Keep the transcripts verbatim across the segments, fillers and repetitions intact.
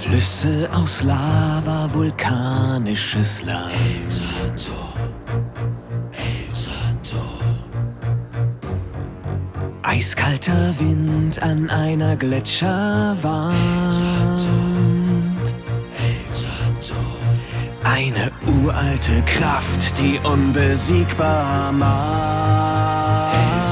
Flüsse aus Lava, vulkanisches Land. Eiskalter Wind an einer Gletscherwand. Eine uralte Kraft, die unbesiegbar macht.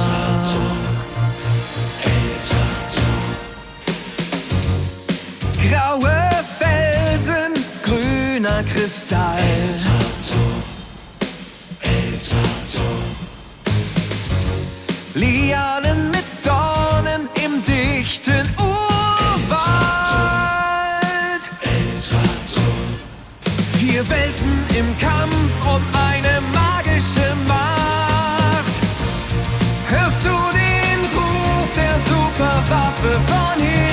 Graue Felsen, grüner Kristall. Lianen mit Dornen im dichten Urwald. Vier Welten im Kampf um eine magische Macht. Hörst du den Ruf der Superwaffe von hier?